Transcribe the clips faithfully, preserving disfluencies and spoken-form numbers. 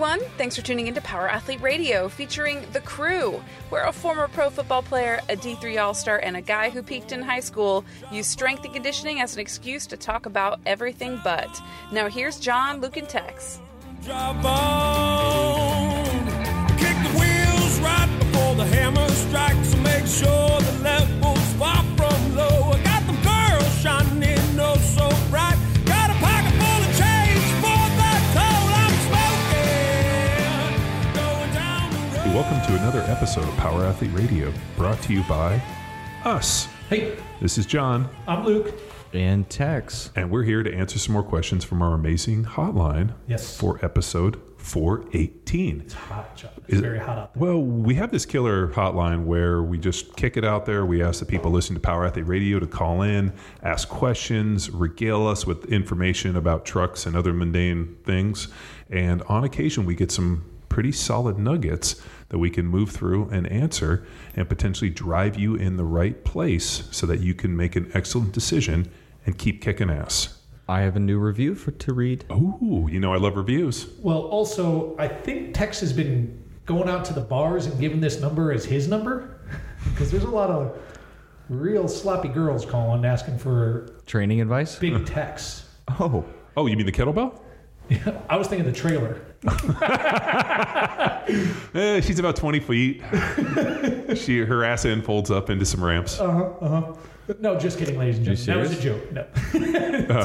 everyone. Thanks for tuning into Power Athlete Radio, featuring The Crew, where a former pro football player, a D three All-Star, and a guy who peaked in high school use strength and conditioning as an excuse to talk about everything but. Now here's John, Luke, and Tex. Drive on, kick the wheels right before the hammer strikes, so make sure the level's far from low. I got the girls shining oh so bright, got a pocket full of change for the toll. I'm smoking, going down the road. Welcome to another episode of Power Athlete Radio, brought to you by us. Hey, This is John, I'm Luke. And Tex. and we're here to answer some more questions from our amazing hotline Yes. for episode four eighteen. It's hot, John. It's Is it- very hot out there. Well, we have this killer hotline where we just kick it out there. We ask the people listening to Power Athlete Radio to call in, ask questions, regale us with information about trucks and other mundane things. And on occasion, we get some pretty solid nuggets that we can move through and answer and potentially drive you in the right place so that you can make an excellent decision and keep kicking ass. I have a new review for to read. Ooh, you know I love reviews. Well, also, I think Tex has been going out to the bars and giving this number as his number because there's a lot of real sloppy girls calling asking for Training advice? big Tex. Oh. Oh, you mean the kettlebell? I was thinking the trailer. Eh, she's about twenty feet. she Her ass end folds up into some ramps. Uh-huh, uh-huh. No, just kidding, ladies and You gentlemen. That was a joke. No.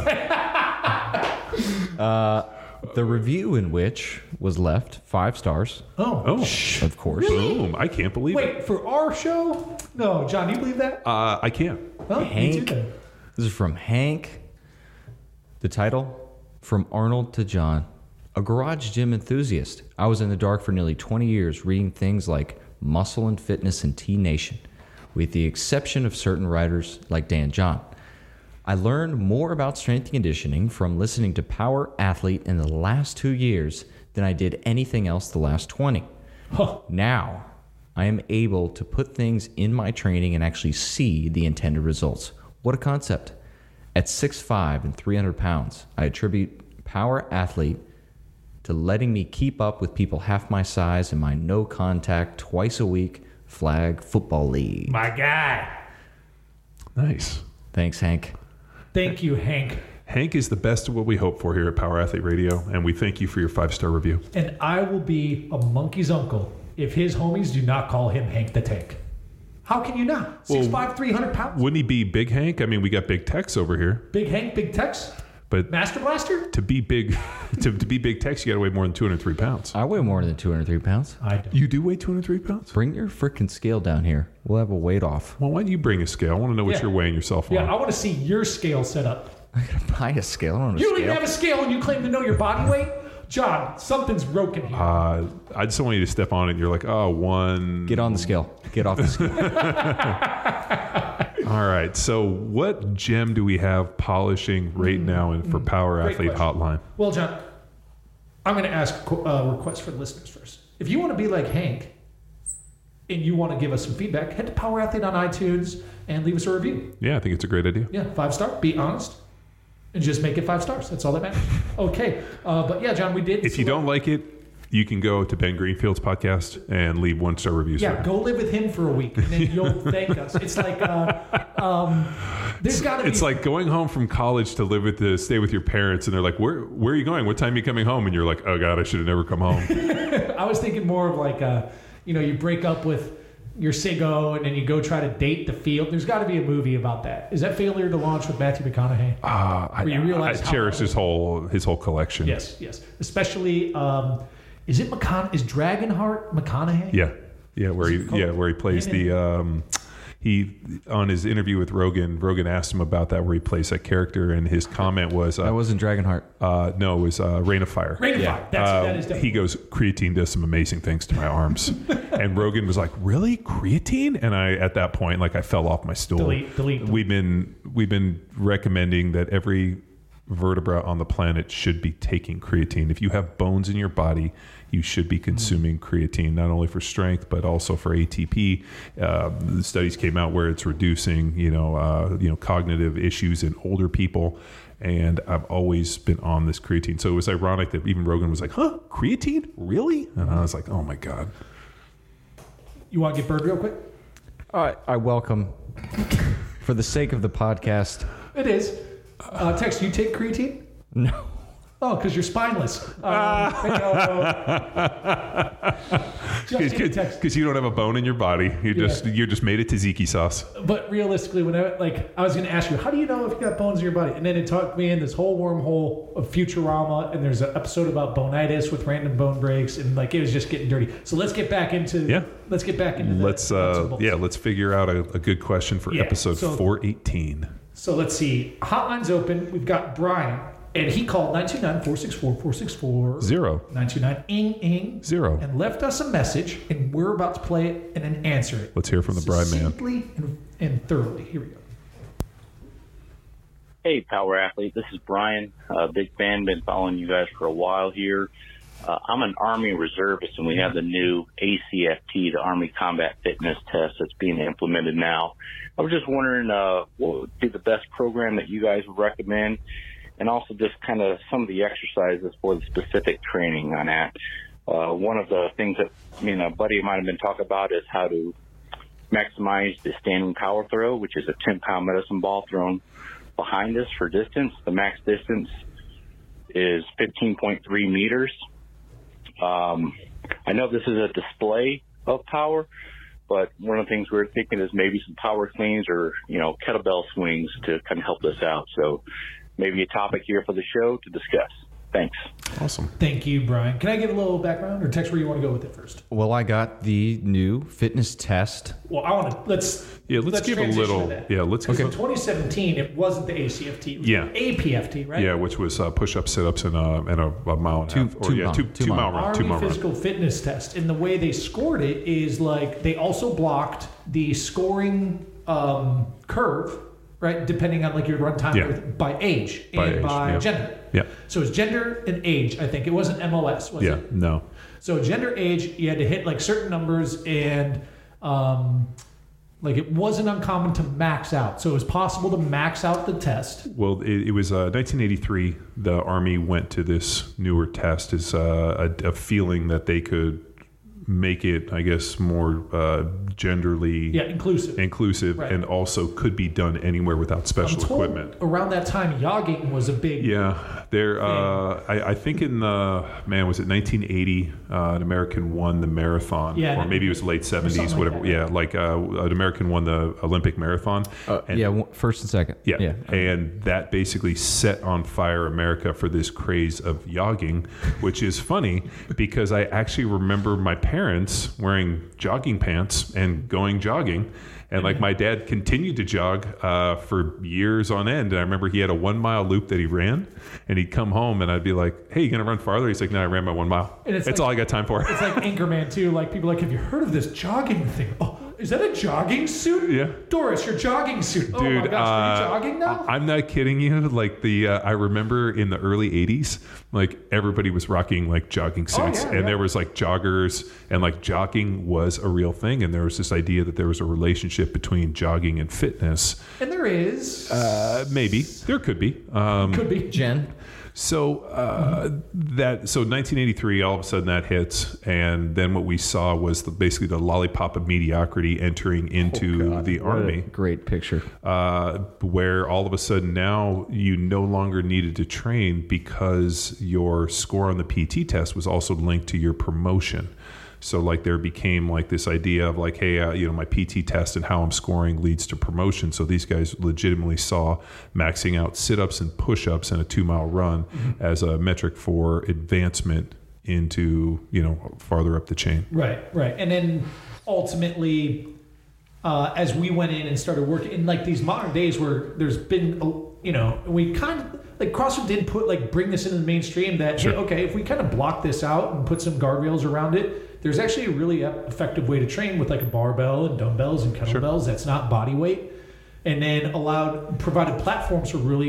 Uh, the review in which was left five stars, Oh. Oh, of course. boom. I can't believe it. Wait, for our show? No, John, do you believe that? Uh, I can't. Well, me Hank. too, then. This is from Hank. The title, From Arnold to John. A garage gym enthusiast. I was in the dark for nearly twenty years reading things like Muscle and Fitness and T Nation, with the exception of certain writers like Dan John. I learned more about strength and conditioning from listening to Power Athlete in the last two years than I did anything else the last twenty. Huh. Now, I am able to put things in my training and actually see the intended results. What a concept. At six foot five and three hundred pounds, I attribute Power Athlete to letting me keep up with people half my size in my no-contact, twice-a-week flag football league. My guy. Nice. Thanks, Hank. Thank you, Hank. Hank is the best of what we hope for here at Power Athlete Radio, and we thank you for your five-star review. And I will be a monkey's uncle if his homies do not call him Hank the Tank. How can you not? six five, three hundred pounds. Wouldn't he be Big Hank? I mean, we got Big Tex over here, Big Hank, Big Tex, but Master Blaster? to be big, to, to be Big Tex, you got to weigh more than two hundred three pounds. I weigh more than two hundred three pounds. I don't. You do weigh two hundred three pounds? Bring your frickin' scale down here. We'll have a weight off. Well, why don't you bring a scale? I want to know what Yeah. you're weighing yourself Yeah, on. I want to see your scale set up. I gotta buy a scale. I don't know You a don't even scale. have a scale and you claim to know your body weight? John, something's broken here. Uh, I just don't want you to step on it and you're like, oh, one. Get on the scale. Get off the scale. All right. So, what gem do we have polishing right now in for Power Great Athlete question. Hotline? Well, John, I'm going to ask a uh, request for the listeners first. If you want to be like Hank and you want to give us some feedback, head to Power Athlete on iTunes and leave us a review. Yeah, I think it's a great idea. Yeah, five star. Be honest. And just make it five stars. That's all that matters. Okay. Uh, but yeah, John, we did. If you don't like it, you can go to Ben Greenfield's podcast and leave one star reviews. Yeah, for it. go live with him for a week and then you'll thank us. It's like, uh, um, there's got to be. It's like going home from college to live with the stay with your parents, and they're like, "Where where are you going? What time are you coming home?" And you're like, "Oh God, I should have never come home." I was thinking more of like, uh, you know, you break up with your sicko and then you go try to date the field. There's got to be a movie about that. Is that Failure to Launch with Matthew McConaughey? Uh, I, Where you realize I how- cherish his whole his whole collection. Yes, yes. Especially, um, is it McCon? Is Dragonheart McConaughey? Yeah, yeah, where he yeah where he plays the um, he on his interview with Rogan. Rogan asked him about that where he plays that character, and his comment was, uh, That wasn't Dragonheart. uh, "No, it was uh, Rain of Fire." Rain of Yeah. Fire. That's, Uh, that is he definitely. goes, creatine does some amazing things to my arms. And Rogan was like, really? Creatine? And I, at that point, like I fell off my stool. Delete, delete, delete. We've been, we've been recommending that every vertebra on the planet should be taking creatine. If you have bones in your body, you should be consuming creatine, not only for strength, but also for A T P. Uh, the studies came out where it's reducing, you know, uh, you know, cognitive issues in older people. And I've always been on this creatine. So it was ironic that even Rogan was like, huh, creatine? Really? And I was like, oh my God. You want to get Bird real quick? I, I welcome, for the sake of the podcast. It is. Uh, Tex, do you take creatine? No. Oh, because you're spineless. Um, Because you don't have a bone in your body. You just Yeah. you just made it tzatziki sauce. But realistically, when I like, I was going to ask you, how do you know if you got bones in your body? And then it took me in this whole wormhole of Futurama, and there's an episode about bonitis with random bone breaks, and like it was just getting dirty. So let's get back into Yeah. Let's get back into Let's the nuts and uh, bolts. yeah, let's figure out a, a good question for Yeah, episode so- four eighteen. So let's see. Hotline's open. We've got Brian, and he called nine two nine, four six four, four six four. Zero. nine two nine, ing, ing. Zero. And left us a message, and we're about to play it and then answer it. Let's hear from the bride man. Simply and, and thoroughly. Here we go. Hey, Power Athlete. This is Brian. Uh, big fan. Been following you guys for a while here. Uh, I'm an Army reservist, and we have the new A C F T, the Army Combat Fitness Test, that's being implemented now. I was just wondering uh, what would be the best program that you guys would recommend, and also just kind of some of the exercises for the specific training on that. Uh, one of the things that me and a buddy of mine have been talking about is how to maximize the standing power throw, which is a ten-pound medicine ball thrown behind us for distance. The max distance is fifteen point three meters. Um, I know this is a display of power, but one of the things we were thinking is maybe some power cleans or, you know, kettlebell swings to kind of help us out. So maybe a topic here for the show to discuss. Thanks. Awesome. Thank you, Brian. Can I give a little background, or Tex, where you want to go with it first? Well, I got the new fitness test. Well, I want to let's Yeah, let's, give a transition little. to that. Yeah, let's Because give in twenty seventeen, it wasn't the A C F T. It was Yeah. the A P F T, right? Yeah, which was uh, push-ups, sit-ups, and, uh, and a, a mile and a Two- half. Or, two yeah, mile- two, two two mile. mile run. Two Army mile run. physical fitness test, and the way they scored it is like they also blocked the scoring um, curve, right? Depending on like your run time Yeah. with- by age By and age, by yeah. gender. Yeah. So it's gender and age. I think it wasn't M O S, was Yeah, it? no. So gender, age, you had to hit like certain numbers, and um, like it wasn't uncommon to max out. So it was possible to max out the test. Well, it, it was uh, nineteen eighty-three. The Army went to this newer test as uh, a, a feeling that they could make it, I guess, more uh, genderly Yeah, inclusive. inclusive, Right. and also could be done anywhere without special I'm told equipment. around that time, jogging was a big. Yeah, there. Uh, I, I think in the man was it nineteen eighty? Uh, an American won the marathon, Yeah, or maybe it was late seventies, something like whatever. that. Yeah, like uh, an American won the Olympic marathon. Uh, And- yeah, one- first and second. Yeah. yeah. And that basically set on fire America for this craze of jogging, which is funny because I actually remember my parents wearing jogging pants and going jogging. And like my dad continued to jog uh, for years on end. And I remember he had a one mile loop that he ran, and he'd come home and I'd be like, hey, you going to run farther? He's like, no, I ran my one mile. And it's That's like- all I got time for. It's like Anchorman too. Like people are like, have you heard of this jogging thing? Oh, is that a jogging suit? Yeah. Doris, your jogging suit. Oh Dude, my gosh, are you uh, jogging now? I- I'm not kidding you. Like the, uh, I remember in the early eighties, like everybody was rocking like jogging Oh, suits, yeah, and yeah. there was like joggers, and like jogging was a real thing, and there was this idea that there was a relationship between jogging and fitness. and there is. Uh, maybe there could be. Um, could be. Jen, so uh, that so nineteen eighty-three, all of a sudden that hits, and then what we saw was the, basically the lollipop of mediocrity entering into the what a army. great picture. uh, where all of a sudden now you no longer needed to train because your score on the P T test was also linked to your promotion. So like there became like this idea of like, hey, uh, you know, my P T test and how I'm scoring leads to promotion. So these guys legitimately saw maxing out sit-ups and push-ups and a two-mile run Mm-hmm. as a metric for advancement into, you know, farther up the chain. Right, right. And then ultimately, uh, as we went in and started working in like these modern days where there's been, a- you know, we kind of like CrossFit did put like bring this into the mainstream that, Sure. hey, okay, if we kind of block this out and put some guardrails around it, there's actually a really effective way to train with like a barbell and dumbbells and kettlebells that's not body weight, and then allowed provided platforms for really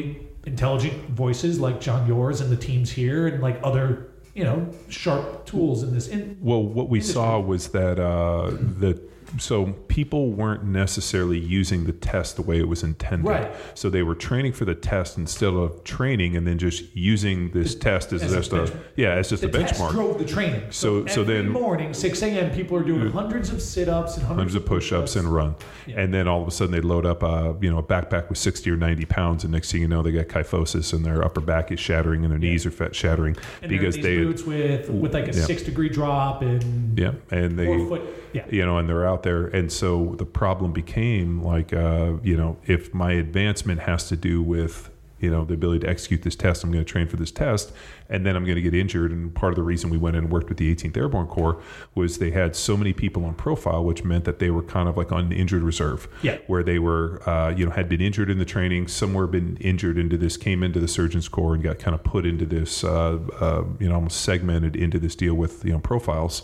intelligent voices like John Yours and the teams here, and like other, you know, sharp tools in this. In, well, what we industry. saw was that uh, the so people weren't necessarily using the test the way it was intended. Right. So they were training for the test instead of training and then just using this the, test as, as just a, a yeah, as just the a benchmark. Test drove the training. So, So so every then morning, six a.m., people are doing hundreds of sit-ups and hundreds, hundreds of push-ups and run, Yeah. and then all of a sudden they load up a you know a backpack with sixty or ninety pounds, and next thing you know they got kyphosis and their upper back is shattering and their knees are fat shattering and because these they boots with with like a yeah. six degree drop and yeah and they four foot yeah. you know and they're out there, and so the problem became like uh, you know if my advancement has to do with you know the ability to execute this test, I'm going to train for this test, and then I'm going to get injured. And part of the reason we went in and worked with the eighteenth Airborne Corps was they had so many people on profile, which meant that they were kind of like on injured reserve, yeah. where they were uh, you know had been injured in the training, somewhere been injured into this, came into the Surgeons Corps and got kind of put into this uh, uh, you know almost segmented into this deal with you know profiles.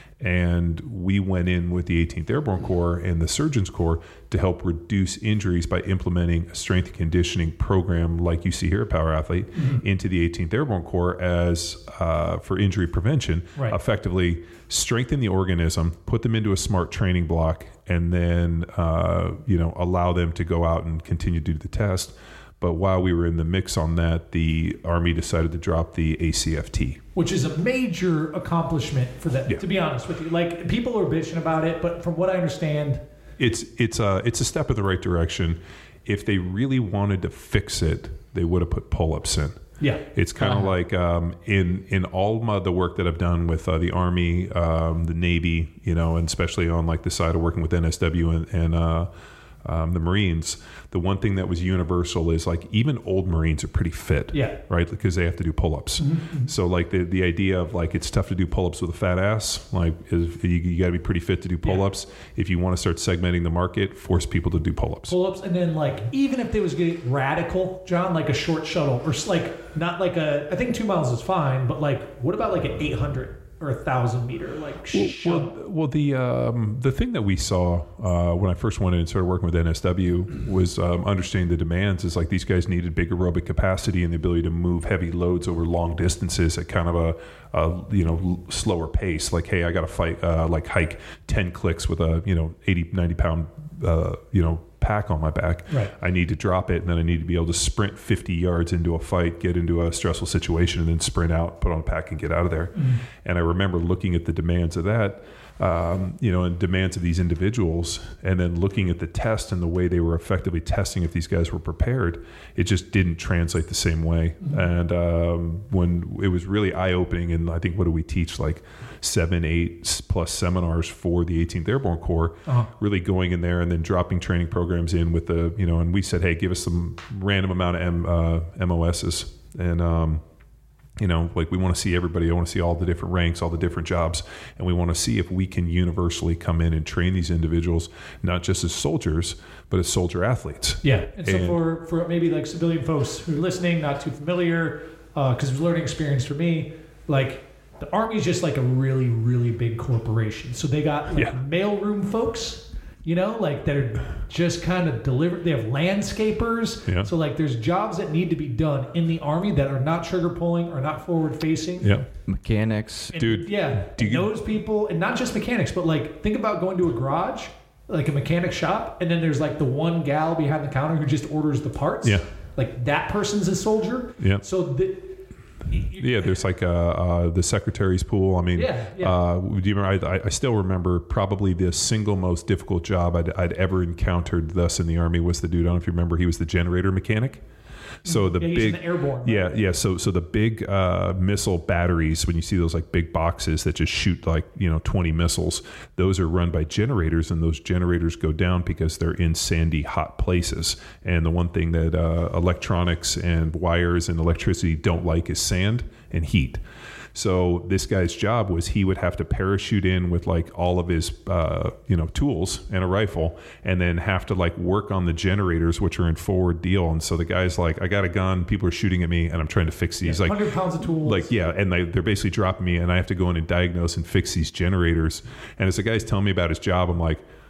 And we went in with the eighteenth Airborne Corps and the Surgeons Corps to help reduce injuries by implementing a strength and conditioning program like you see here at Power Athlete mm-hmm. into the eighteenth Airborne Corps as uh, for injury prevention, right. effectively strengthen the organism, put them into a smart training block, and then uh, you know allow them to go out and continue to do the test. But while we were in the mix on that, the Army decided to drop the A C F T. Which is a major accomplishment for them, yeah. to be honest with you. Like, people are bitching about it, but from what I understand... It's it's a, it's a step in the right direction. If they really wanted to fix it, they would have put pull-ups in. Yeah. It's kind of uh-huh. like um, in in all my, the work that I've done with uh, the Army, um, the Navy, you know, and especially on like the side of working with N S W and... and uh, Um, the Marines, the one thing that was universal is like even old Marines are pretty fit, yeah, right? Because they have to do pull-ups. Mm-hmm. So like the the idea of like it's tough to do pull-ups with a fat ass, like is, you, you got to be pretty fit to do pull-ups. Yeah. If you want to start segmenting the market, force people to do pull-ups. Pull-ups, and then like even if they was getting radical, John, like a short shuttle or like not like a, I think two miles is fine, but like what about like an eight hundred? Or a thousand meter, like well, well, well, the um, the thing that we saw uh, when I first went in and started working with N S W was um, understanding the demands. Is like these guys needed big aerobic capacity and the ability to move heavy loads over long distances at kind of a, a you know slower pace. Like, hey, I got to fight uh, like hike ten clicks with a you know eighty, ninety pound uh, you know. pack on my back. Right. I need to drop it, and then I need to be able to sprint fifty yards into a fight, get into a stressful situation, and then sprint out, put on a pack, and get out of there. Mm. And I remember looking at the demands of that, um, you know, and demands of these individuals, and then looking at the test and the way they were effectively testing if these guys were prepared. It just didn't translate the same way. Mm-hmm. And um, when it was really eye-opening, and I think what do we teach, like seven, eight plus seminars for the eighteenth Airborne Corps, uh-huh. really going in there and then dropping training programs in with the, you know, and we said, hey, give us some random amount of M, uh, M O Ss. And, um, you know, like we want to see everybody. I want to see all the different ranks, all the different jobs. And we want to see if we can universally come in and train these individuals, not just as soldiers, but as soldier athletes. Yeah. And so and, for, for maybe like civilian folks who are listening, not too familiar, because uh, it was a learning experience for me, like, the Army is just like a really, really big corporation. So they got like yeah. mailroom folks, you know, like that are just kind of delivered. They have landscapers. Yeah. So like there's jobs that need to be done in the Army that are not trigger pulling or not forward facing. Yeah. Mechanics. And, Dude. Yeah. Do you, those people, and not just mechanics, but like think about going to a garage, like a mechanic shop, and then there's like the one gal behind the counter who just orders the parts. Yeah. Like that person's a soldier. Yeah. So the Yeah, there's like uh, uh, the secretary's pool. I mean, yeah, yeah. Uh, do you remember? I, I still remember probably the single most difficult job I'd, I'd ever encountered thus in the Army was the dude. I don't know if you remember. He was the generator mechanic. So the yeah, he's big in the airborne. Right? Yeah, yeah. So so the big uh, missile batteries, when you see those like big boxes that just shoot like you know twenty missiles, those are run by generators, and those generators go down because they're in sandy, hot places. And the one thing that uh, electronics and wires and electricity don't like is sand and heat. So this guy's job was he would have to parachute in with like all of his, uh, you know, tools and a rifle, and then have to like work on the generators, which are in forward deal. And so the guy's like, I got a gun, people are shooting at me, and I'm trying to fix these. Yeah, like one hundred pounds of tools. Like, yeah, and they, they're basically dropping me, and I have to go in and diagnose and fix these generators. And as the guy's telling me about his job, I'm like,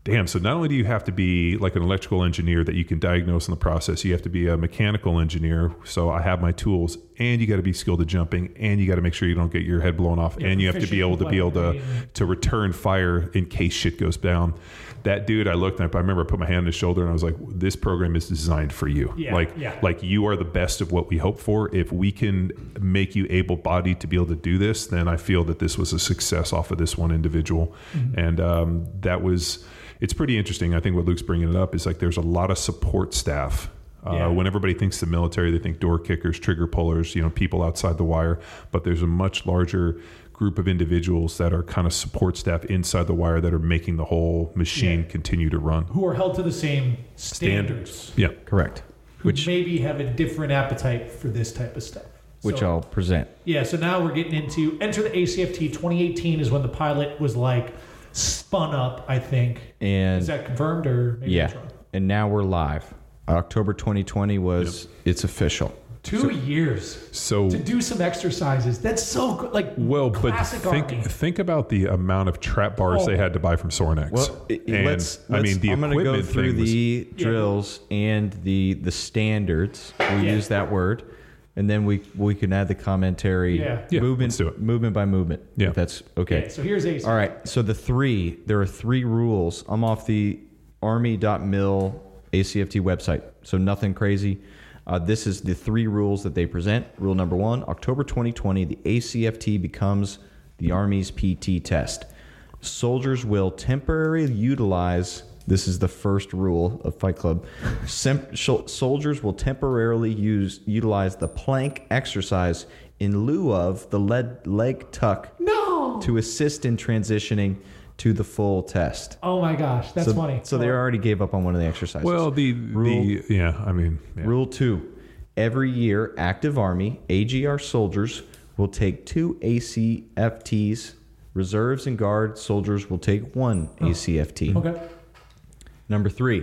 damn, so not only do you have to be like an electrical engineer that you can diagnose in the process, you have to be a mechanical engineer. So I have my tools, and you got to be skilled at jumping, and you got to make sure you don't get your head blown off, Yeah, and you have to be able to be able to, to return fire in case shit goes down. That dude, I looked and I remember I put my hand on his shoulder and I was like, this program is designed for you. Yeah, like, yeah. like you are the best of what we hope for. If we can make you able-bodied to be able to do this, then I feel that this was a success off of this one individual. Mm-hmm. And um, that was, it's pretty interesting. I think what Luke's bringing it up is like there's a lot of support staff. Uh, Yeah. When everybody thinks the military, they think door kickers, trigger pullers, you know, people outside the wire. But there's a much larger group of individuals that are kind of support staff inside the wire that are making the whole machine Yeah. continue to run. Who are held to the same standards. Yeah. Correct. Who Which maybe have a different appetite for this type of stuff. which So- I'll present. Yeah, so now we're getting into Enter the A C F T. twenty eighteen is when the pilot was like spun up, I think. And Is that confirmed or maybe yeah, that's wrong? and now we're live. October twenty twenty was it's official. Two years So to do some exercises. That's so good. Like, well, but classic think Army. think about the amount of trap bars Oh. they had to buy from Sornex. Well, i- i- and let's, I let's- mean, the I'm going to go equipment through thing was- the drills and the the standards. We'll Yeah. use that word, and then we we can add the commentary. Yeah. Yeah, movement, let's do it. movement by movement. Yeah. if that's okay. Okay, so here's A C. All right. So the three, there are three rules. I'm off the army dot mil A C F T website, so nothing crazy. Uh, this is the three rules that they present. Rule number one: October twenty twenty, the A C F T becomes the Army's P T test. Soldiers will temporarily utilize. This is the first rule of Fight Club. Sem- shol- soldiers will temporarily use utilize the plank exercise in lieu of the lead leg tuck No. to assist in transitioning to the full test. Oh my gosh, that's so, funny. So they already gave up on one of the exercises. Well, the Rule- the yeah, I mean, yeah. Rule two: every year, active Army A G R soldiers will take two A C F Ts. Reserves and Guard soldiers will take one A C F T. Okay. Number three: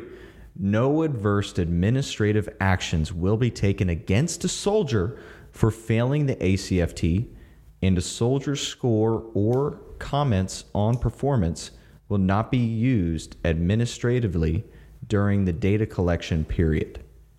no adverse administrative actions will be taken against a soldier for failing the A C F T, and a soldier's score or comments on performance will not be used administratively during the data collection period.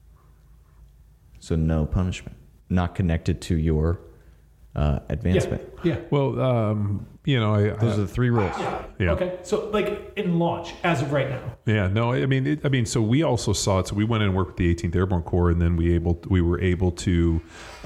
So no punishment, not connected to your uh, advancement. Yeah. Well, um, you know, I, Those I, are the three rules. Yeah. Yeah. Okay. So, like in launch, as of right now. yeah, no, I mean, it, I mean, so we also saw it. So we went in and worked with the eighteenth Airborne Corps, and then we able we were able to,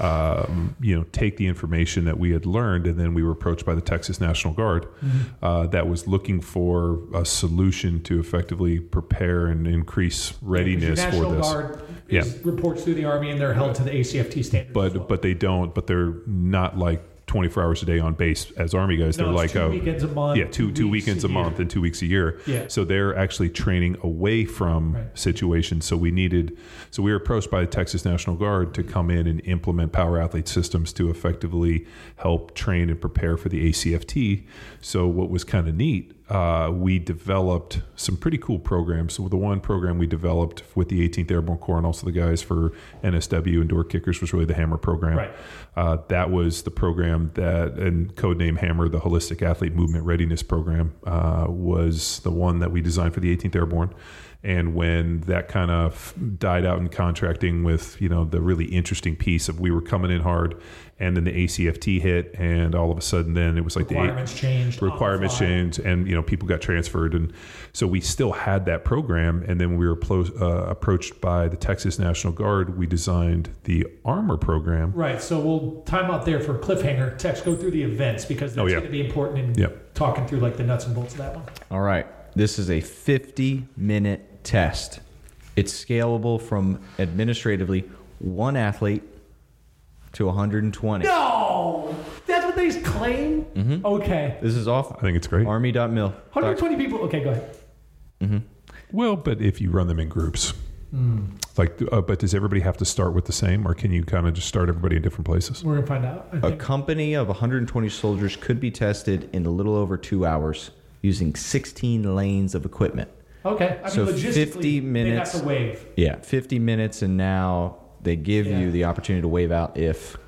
um, you know, take the information that we had learned, and then we were approached by the Texas National Guard, Mm-hmm. uh, that was looking for a solution to effectively prepare and increase readiness Your for National this. Guard is, Yeah. reports through the Army, and they're held to the A C F T standards. as But well. but they don't. But they're not like twenty-four hours a day on base as Army guys. No, They're it's like two a, weekends a month, Yeah, two two two weeks weekends a a month year. and two weeks a year. Yeah. So they're actually training away from Right. situations. So we needed. So we were approached by the Texas National Guard to come in and implement Power Athlete systems to effectively help train and prepare for the A C F T. So what was kind of neat, uh, we developed some pretty cool programs. So the one program we developed with the eighteenth Airborne Corps and also the guys for N S W and Door Kickers was really the Hammer program. Right. Uh, that was the program that, and codename Hammer, the Holistic Athlete Movement Readiness Program, uh, was the one that we designed for the eighteenth Airborne. And when that kind of died out in contracting with, you know, the really interesting piece of we were coming in hard, and then the A C F T hit, and all of a sudden then it was like requirements the changed. on the requirements fly. changed, and you know people got transferred, and so we still had that program. And then we were plo- uh, approached by the Texas National Guard. We designed the Armor program. Right. So we'll time out there for cliffhanger. Tex, go through the events because that's Oh, yeah. going to be important in Yep. talking through like the nuts and bolts of that one. All right. This is a fifty minute test. It's scalable from administratively one athlete to one hundred twenty. No, that's what they claim. Mm-hmm. Okay, This is off I think it's great. army dot mil. one hundred twenty people. Okay, go ahead. Well, but if you run them in groups, Hmm. like, uh, but does everybody have to start with the same, or can you kind of just start everybody in different places? We're gonna find out. I A think. company of one hundred twenty soldiers could be tested in a little over two hours using sixteen lanes of equipment. Okay, I so mean, logistically, fifty they minutes- have to wave. Yeah, fifty minutes, and now they give Yeah. you the opportunity to wave out if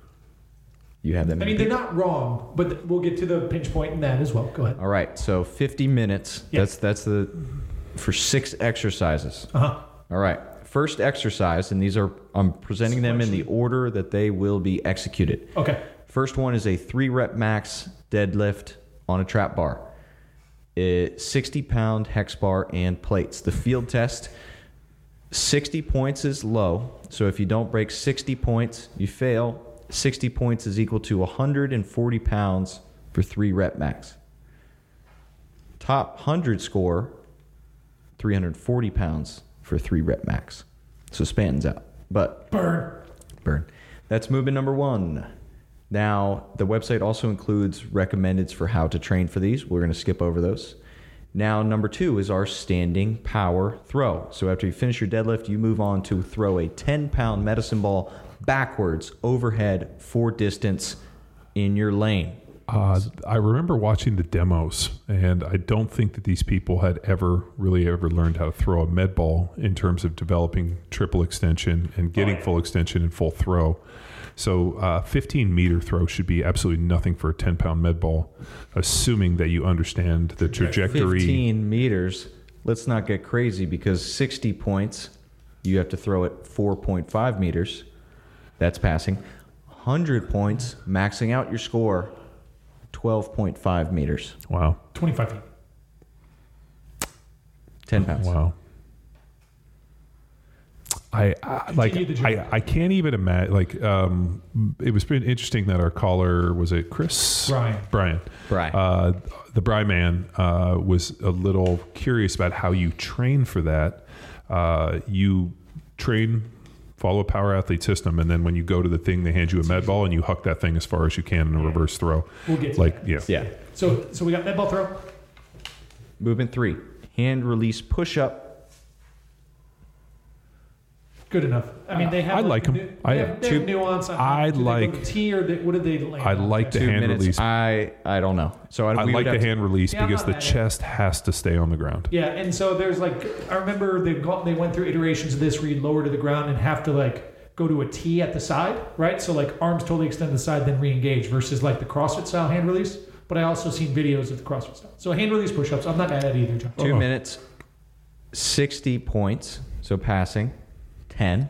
you have them. I mean, they're not wrong, but we'll get to the pinch point in that as well. Go ahead. All right, so fifty minutes. Yeah. That's that's the for six exercises. Uh-huh. All right. First exercise, and these are, I'm presenting them in the order that they will be executed. Okay. First one is a three rep max deadlift on a trap bar. It, sixty pound hex bar and plates. The field test, sixty points is low. So if you don't break sixty points, you fail. sixty points is equal to one hundred forty pounds for three rep max. Top one hundred score, three hundred forty pounds for three rep max. So Spanton's out. But Burn. burn. That's movement number one. Now, the website also includes recommendeds for how to train for these. We're going to skip over those. Now, number two is our standing power throw. So after you finish your deadlift, you move on to throw a ten pound medicine ball backwards, overhead, for distance in your lane. Uh, I remember watching the demos, and I don't think that these people had ever really ever learned how to throw a med ball in terms of developing triple extension and getting Oh, yeah. full extension and full throw. So uh, fifteen meter throw should be absolutely nothing for a ten pound med ball, assuming that you understand the trajectory. fifteen meters. Let's not get crazy because sixty points, you have to throw it four point five meters. That's passing. one hundred points, maxing out your score, twelve point five meters. Wow. twenty-five feet. ten pounds. Wow. I, I like Continue the journey. I, I can't even imagine like um it was pretty interesting that our caller was it Chris Brian. Brian Brian. uh the Brian man uh was a little curious about how you train for that. Uh you train follow a power athlete system, and then when you go to the thing they hand you a med ball and you huck that thing as far as you can in a reverse throw. We'll get to like that. yeah Yeah. So so we got med ball throw. Movement three, hand release push up. Good enough. I mean, they have. I like 'em. nu- I- They have, they have two- nuance. On I do they go like- to T or they, what did they land I on? like the Two hand minutes. release. I I don't know. So I, I we like would the have to- hand release Yeah, I'm because not the mad at it. chest has to stay on the ground. Yeah, and so there's like I remember they got they went through iterations of this where you lower to the ground and have to like go to a T at the side, right? So like arms totally extend to the side, then re-engage versus like the CrossFit style hand release. But I also seen videos of the CrossFit style. So hand release push-ups, I'm not mad at either, John. Two Oh. minutes, sixty points. So passing, ten.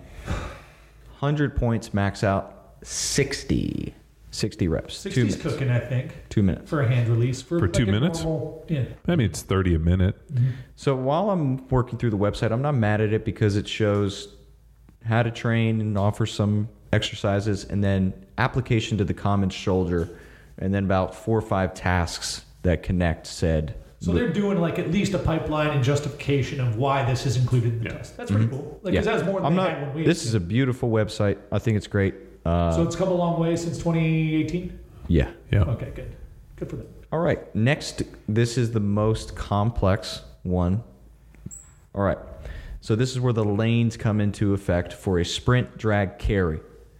one hundred points, max out, sixty. sixty reps. Two sixty's minutes. cooking, I think, Two minutes. for a hand release. For, For like two a minutes? normal- yeah. I mean, it's thirty a minute. So while I'm working through the website, I'm not mad at it because it shows how to train and offers some exercises and then application to the common shoulder and then about four or five tasks that connect said. So they're doing like at least a pipeline and justification of why this is included in the Yeah. test. That's pretty cool. Like, Yeah. 'cause that's more than I'm they not, had when we this had is a beautiful website. I think it's great. Uh, So it's come a long way since twenty eighteen? yeah. Yeah. Okay, good. Good for them. All right. Next, this is the most complex one. All right. So this is where the lanes come into effect for a sprint drag carry.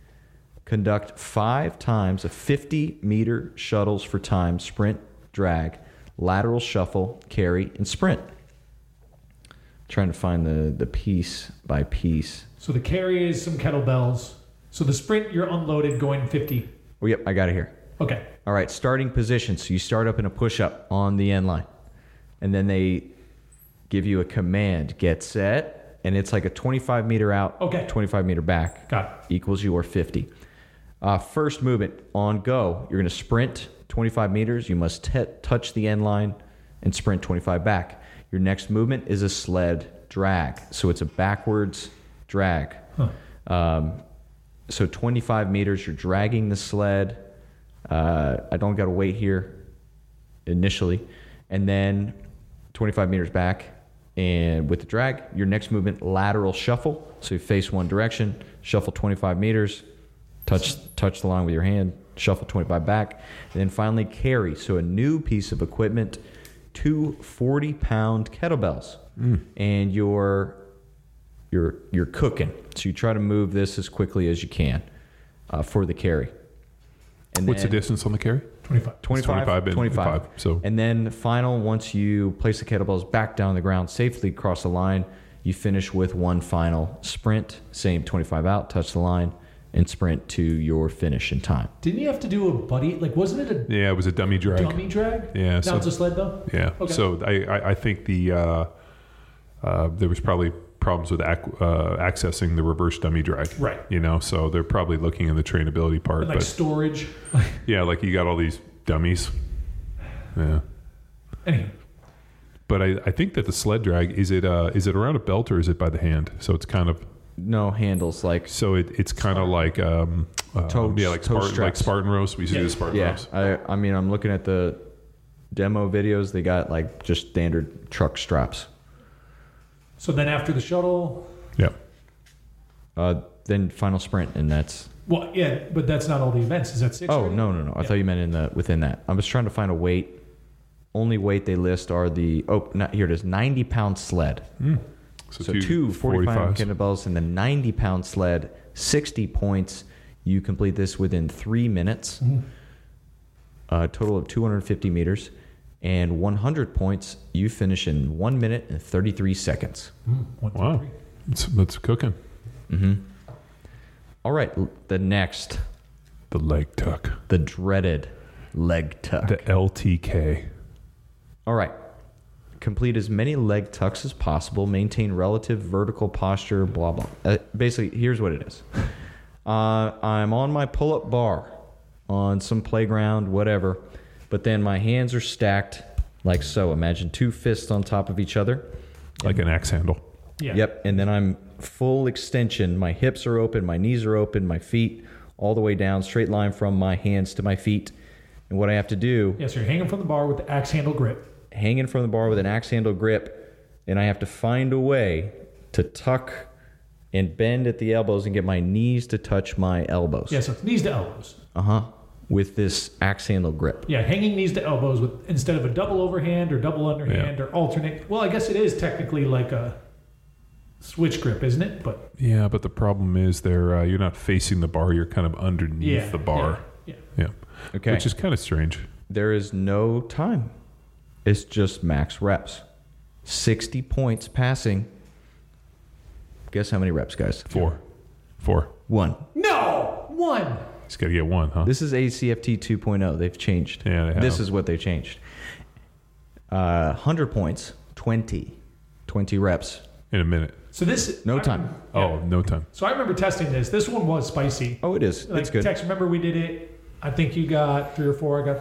Conduct five times a fifty meter shuttles for time, sprint, drag, lateral shuffle, carry, and sprint. Trying to find the, the piece by piece. So the carry is some kettlebells. So the sprint, you're unloaded going fifty. Oh, yep. I got it here. Okay. All right, starting position. So you start up in a push-up on the end line. And then they give you a command, get set, and it's like a twenty-five meter out, Okay. twenty-five meter back. Got it. Equals your fifty. Uh, first movement, on go. You're going to sprint twenty-five meters. You must t- touch the end line and sprint twenty-five back. Your next movement is a sled drag. So it's a backwards drag. Huh. Um, so twenty-five meters, you're dragging the sled. Uh, I don't got to wait here initially. And then twenty-five meters back. And with the drag, your next movement, lateral shuffle. So you face one direction, shuffle twenty-five meters, touch touch the line with your hand, shuffle twenty-five back. And then finally carry. So a new piece of equipment, two forty pound kettlebells. Mm. And you're, you're, you're cooking. So you try to move this as quickly as you can uh, for the carry. And What's the then- distance on the carry? twenty-five. twenty-five, twenty-five and twenty-five. five, so- And then final, once you place the kettlebells back down on the ground safely across the line, you finish with one final sprint, same twenty-five out, touch the line, and sprint to your finish in time. Didn't you have to do a buddy? Like, wasn't it a Yeah, it was a dummy drag. dummy drag? Yeah, Now so- it's a sled, though? Yeah. Okay. So I, I, I think the uh, uh, there was probably problems with ac- uh, accessing the reverse dummy drag. Right. You know, so they're probably looking in the trainability part. And like but storage. yeah, like you got all these dummies. Yeah. Anyway. But I, I think that the sled drag, is it uh, is it around a belt or is it by the hand? So it's kind of... No handles like... So it, it's kind of like... Um, uh, Toe- yeah, like toe Spartan, like straps. Spartan roast. We used to Yeah. do the Spartan Yeah, roast. I, I mean, I'm looking at the demo videos. They got like just standard truck straps. So then after the shuttle, Yeah. Uh, then final sprint, and that's... well, yeah, but that's not all the events. Is that six? Oh, already? no, no, no. I Yeah. thought you meant in the within that. I was trying to find a weight. Only weight they list are the... Oh, not, here it is. ninety-pound sled. So, So two forty-five kettlebells and the ninety-pound sled, sixty points. You complete this within three minutes. A total of two hundred fifty meters. And one hundred points, you finish in one minute and thirty-three seconds. One, two, Wow. three. It's, that's cooking. All right, l- the next, The leg tuck. the dreaded leg tuck. The L T K. All right. Complete as many leg tucks as possible. Maintain relative vertical posture, blah, blah. Uh, basically, here's what it is. Uh, I'm on my pull-up bar on some playground, whatever. But then my hands are stacked like so. Imagine two fists on top of each other. Like an axe handle. Yeah. Yep. And then I'm full extension. My hips are open. My knees are open. My feet all the way down, straight line from my hands to my feet. And what I have to do... Yeah, so you're hanging from the bar with the axe handle grip. hanging from the bar with an axe handle grip, and I have to find a way to tuck and bend at the elbows and get my knees to touch my elbows. Yeah, so it's knees to elbows. Uh-huh. With this axe handle grip. Yeah, hanging knees to elbows with instead of a double overhand or double underhand Yeah. or alternate. Well, I guess it is technically like a switch grip, isn't it? But Yeah, but the problem is there uh, you're not facing the bar. You're kind of underneath yeah, the bar. Yeah, Yeah. Okay. Which is kind of strange. There is no time. It's just max reps. sixty points passing. Guess how many reps, guys? Four. Four. One. yeah. No, one. Just got to get one, huh? This is A C F T two point oh. They've changed. Yeah, they have. This is what they changed. Uh, one hundred points, twenty. twenty reps. In a minute. So this No I time. remember- Oh, yeah. no time. So I remember testing this. This one was spicy. Oh, it is. Like it's good. Tex, remember we did it. I think you got three or four. I got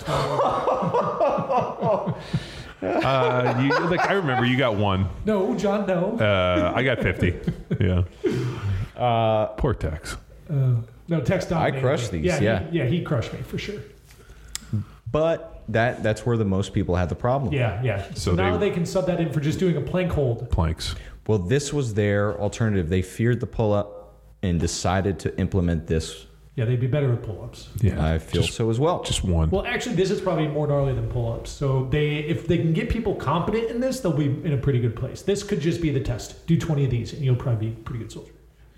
twelve. Uh, you, like I remember you got one. No, John, no. Uh, I got fifty. Yeah. Uh, Poor Tex. Uh, no, Tex dominated I crushed me. these, Yeah, yeah. He, yeah, he crushed me for sure. But that that's where the most people have the problem. Yeah, yeah. So, So now they- they can sub that in for just doing a plank hold. Planks. Well, this was their alternative. They feared the pull up and decided to implement this. Yeah, they'd be better with pull-ups. Yeah. I feel just, so as well. just one. Well, actually, this is probably more gnarly than pull-ups. So they, if they can get people competent in this, they'll be in a pretty good place. This could just be the test. Do twenty of these, and you'll probably be a pretty good soldier.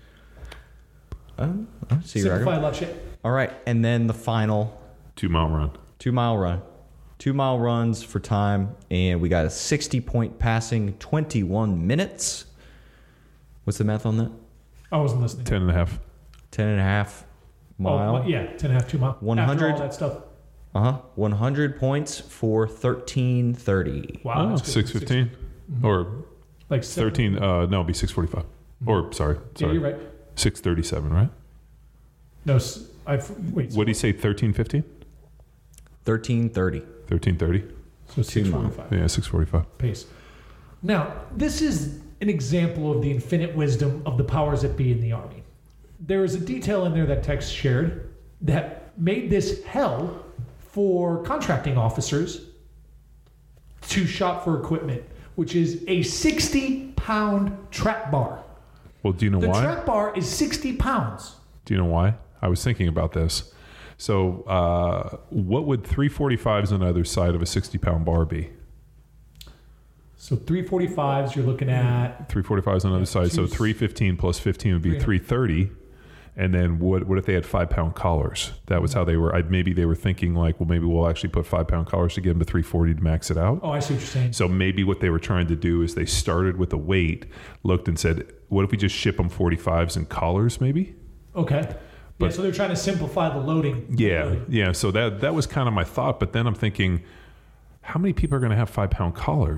Um, I see your Simplify argument. left shit. All right, and then the final Two mile run. two mile run, two mile runs for time, and we got a sixty point passing, twenty-one minutes. What's the math on that? I wasn't listening. Ten and a half. Ten and a half mile. Oh, yeah, ten and a half, two mile. one After hundred all that stuff. Uh huh. One hundred points for thirteen thirty. Wow. Oh, that's good. six fifteen. Or Like seven- thirteen. Uh, no, it'd be six forty-five. Or, sorry. Yeah, sorry. you're right. six thirty-seven, right? No, s- I've wait. What do you say, thirteen fifteen? Thirteen thirty. thirteen thirty? So six forty-five Yeah, six forty-five. pace. Now, this is an example of the infinite wisdom of the powers that be in the Army. There is a detail in there that Tex shared that made this hell for contracting officers to shop for equipment, which is a sixty pound trap bar. Well, do you know The why? trap bar is sixty pounds. Do you know why? I was thinking about this. So, uh, what would three forty-fives on either side of a sixty pound bar be? So three forty-fives, you're looking at three forty-fives on either side. So choose- three fifteen plus fifteen would be Three- three thirty. And then what what if they had five pound collars? That was how they were. I, maybe they were thinking like, well, maybe we'll actually put five pound collars to get them to three forty to max it out. oh, I see what you're saying. So maybe what they were trying to do is they started with a weight, looked and said, what if we just ship them forty-fives and collars maybe? Okay. yeah, But- so they're trying to simplify the loading. Yeah, Loading. yeah. So that that was kind of my thought. But then I'm thinking, how many people are going to have five pound collars?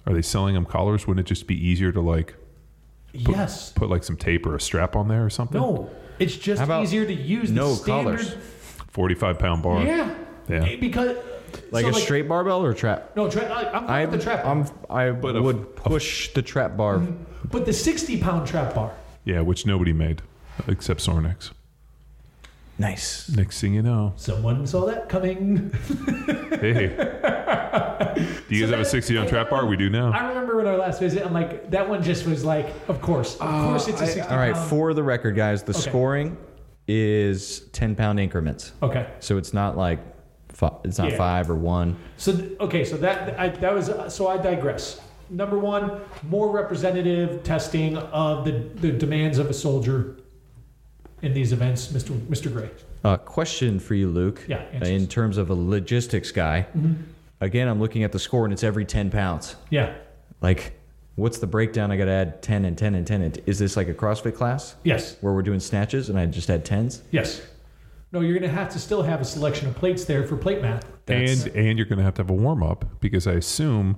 Are they selling them collars? Wouldn't it just be easier to like put, Yes. put like some tape or a strap on there or something? No. It's just How about easier to use no the standard. collars? forty-five pound bar. Yeah. Yeah. Because Like so, a straight barbell or a trap? No, tra- I, I'm I, fine with the trap. I'm, I But a- would push the trap bar. But the sixty pound trap bar. Yeah, which nobody made except Sornex. Nice. Next thing you know, Someone saw that coming. hey, do you guys have a sixty pound trap bar? We do now. I remember when our last visit, I'm like, that one just was like, of course, of course, it's a sixty All right, pound. for the record, guys, the Okay. scoring is ten pound increments. Okay. So it's not like fi- it's not Yeah. five or one. So th- okay, so that I, that was so I digress. Number one, more representative testing of the, the demands of a soldier in these events, Mister Mister Gray. Uh, question for you, Luke. Yeah, Uh, answers. in terms of a logistics guy, again, I'm looking at the score and it's every ten pounds. Yeah. Like, what's the breakdown? I got to add ten and ten and ten. And is this like a CrossFit class Yes. where we're doing snatches and I just add tens? Yes. No, you're going to have to still have a selection of plates there for plate math. That's- and and you're going to have to have a warm up because I assume,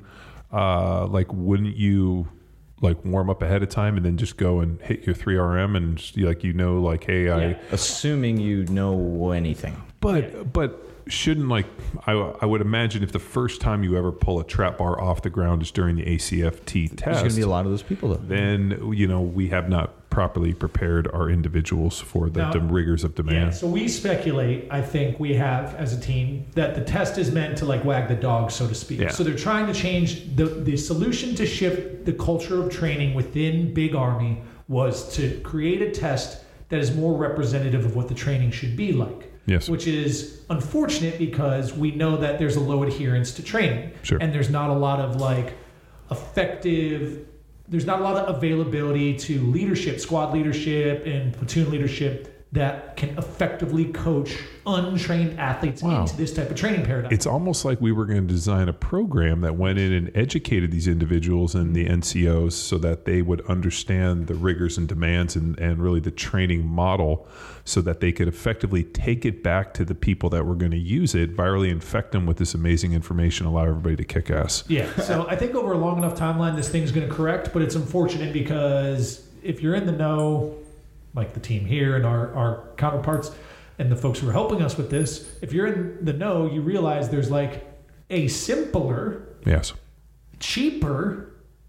uh, like, wouldn't you like warm up ahead of time and then just go and hit your three R M and just, like you know like hey I Yeah. Assuming you know anything. but but shouldn't like I I would imagine if the first time you ever pull a trap bar off the ground is during the A C F T There's test, going to be a lot of those people, though. then you know we have not properly prepared our individuals for the, Now- the rigors of Yeah. demand. So we speculate, I think we have as a team, that the test is meant to like wag the dog, so to speak. Yeah. So they're trying to change the the solution to shift the culture of training within Big Army was to create a test that is more representative of what the training should be like. Yes. Which is unfortunate because we know that there's a low adherence to training. Sure. And there's not a lot of like effective, there's not a lot of availability to leadership, squad leadership and platoon leadership that can effectively coach untrained athletes Wow. into this type of training paradigm. It's almost like we were going to design a program that went in and educated these individuals and the N C Os so that they would understand the rigors and demands and, and really the training model so that they could effectively take it back to the people that were going to use it, virally infect them with this amazing information, allow everybody to kick ass. Yeah, so I think over a long enough timeline, this thing's going to correct, but it's unfortunate because if you're in the know, like the team here and our, our counterparts and the folks who are helping us with this, if you're in the know, you realize there's like a simpler, Yes. cheaper,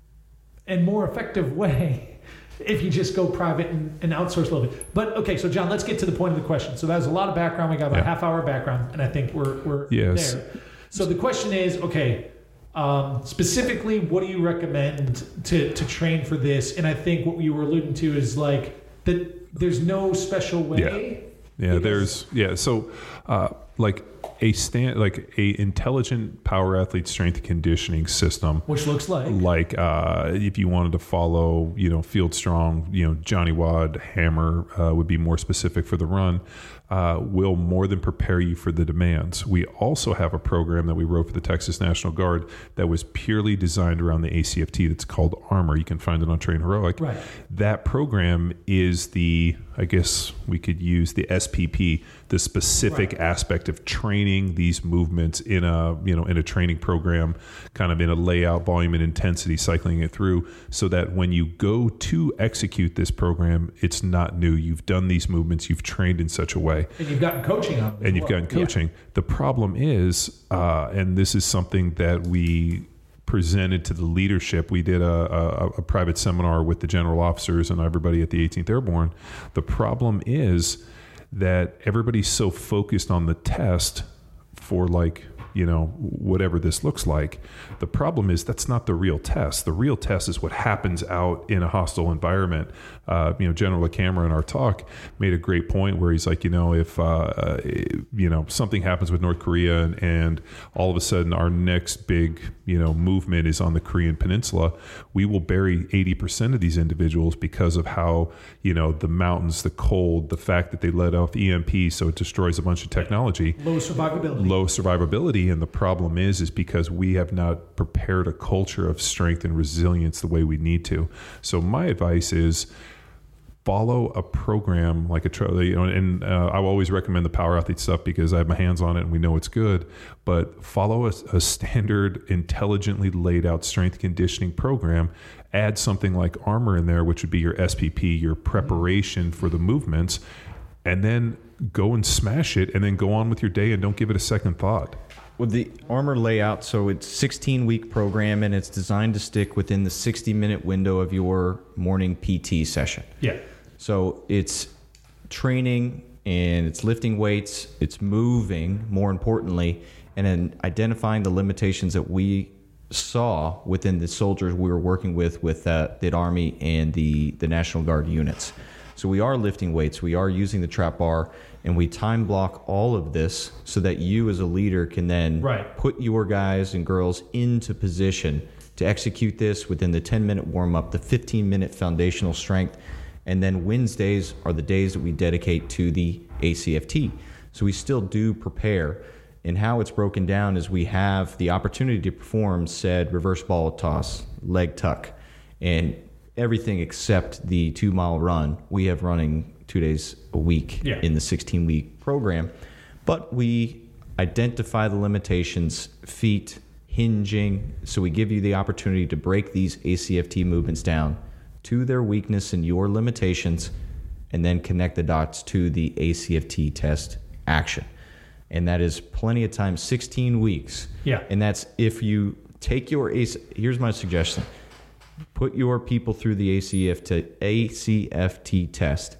and more effective way if you just go private and, and outsource a little bit. But okay, so John, let's get to the point of the question. So that was a lot of background. We got about Yeah. a half hour background, and I think we're, we're Yes. there. So the question is, okay, um, specifically, what do you recommend to, to train for this? And I think what you were alluding to is like that there's no special way. Yeah, Because- there's yeah. So, uh, like a stand, like a intelligent power athlete strength and conditioning system, Which looks like. like uh, if you wanted to follow, you know, Field Strong, you know, Johnny Wad, Hammer uh, would be more specific for the run. Uh, will more than prepare you for the demands. We also have a program that we wrote for the Texas National Guard that was purely designed around the A C F T. That's called Armor. You can find it on Train Heroic. Right. That program is the, I guess we could use the S P P, the specific Right. aspect of training these movements in a, you know, in a training program, kind of in a layout, volume and intensity, cycling it through so that when you go to execute this program, it's not new. You've done these movements, you've trained in such a way. And you've gotten coaching on it. as And you've well. gotten coaching. The problem is, uh, and this is something that we presented to the leadership. We did a, a, a private seminar with the general officers and everybody at the eighteenth Airborne. The problem is that everybody's so focused on the test for like, you know, whatever this looks like. The problem is that's not the real test. The real test is what happens out in a hostile environment. Uh, you know, General LaCamera in our talk made a great point where he's like, you know, if, uh, you know, something happens with North Korea and, and all of a sudden our next big, you know, movement is on the Korean Peninsula, we will bury eighty percent of these individuals because of how, you know, the mountains, the cold, the fact that they let off E M P, so it destroys a bunch of technology. Low survivability. Low survivability, and the problem is is because we have not prepared a culture of strength and resilience the way we need to. So my advice is follow a program like a tra- you know, and uh, I always recommend the Power Athlete stuff because I have my hands on it and we know it's good. But follow a, a standard, intelligently laid out strength conditioning program. Add something like Armor in there, which would be your S P P, your preparation for the movements, and then go and smash it, and then go on with your day and don't give it a second thought. With the Armor layout, so it's sixteen week program and it's designed to stick within the sixty minute window of your morning P T session. Yeah. So it's training and it's lifting weights, it's moving, more importantly, and then identifying the limitations that we saw within the soldiers we were working with, with uh, the Army and the, the National Guard units. So we are lifting weights, we are using the trap bar, and we time block all of this so that you as a leader can then right. put your guys and girls into position to execute this within the ten minute warm up, the fifteen minute foundational strength. And then Wednesdays are the days that we dedicate to the A C F T. So we still do prepare. And how it's broken down is we have the opportunity to perform said reverse ball toss, leg tuck, and everything except the two mile run we have running two days a week yeah. in the sixteen week program. But we identify the limitations, feet, hinging. So we give you the opportunity to break these A C F T movements down to their weakness and your limitations, and then connect the dots to the A C F T test action. And that is plenty of time, sixteen weeks. Yeah. And that's if you take your A C, here's my suggestion. Put your people through the A C F T, A C F T test.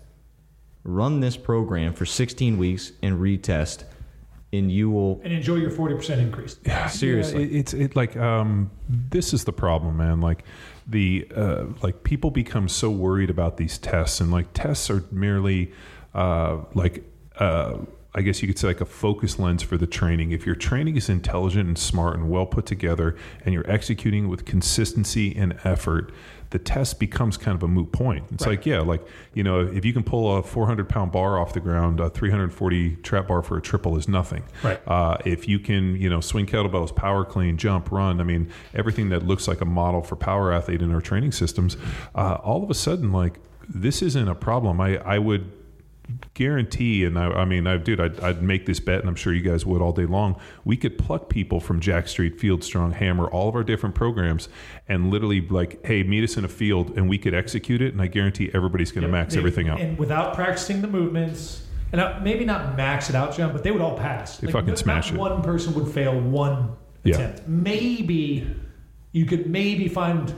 Run this program for sixteen weeks and retest, and you will and enjoy your forty percent increase. Yeah, seriously. Yeah, it, it's it like um, this is the problem, man. Like the uh, like people become so worried about these tests, and like tests are merely uh, like. Uh, I guess you could say like a focus lens for the training. If your training is intelligent and smart and well put together and you're executing with consistency and effort, the test becomes kind of a moot point. It's right. like, yeah, like, you know, if you can pull a four hundred pound bar off the ground, a three hundred forty trap bar for a triple is nothing. Right. Uh, if you can, you know, swing kettlebells, power clean, jump, run, I mean, everything that looks like a model for power athlete in our training systems, uh, all of a sudden, like, this isn't a problem. I, I would guarantee, and I, I mean, I dude, I'd, I'd make this bet, and I'm sure you guys would all day long. We could pluck people from Jack Street, Field Strong, Hammer, all of our different programs, and literally like, hey, meet us in a field, and we could execute it. And I guarantee everybody's going to yeah, max they, everything out. And without practicing the movements, and I, maybe not max it out, John, but they would all pass. They like, fucking not smash it. One person would fail one attempt. Yeah. Maybe you could maybe find.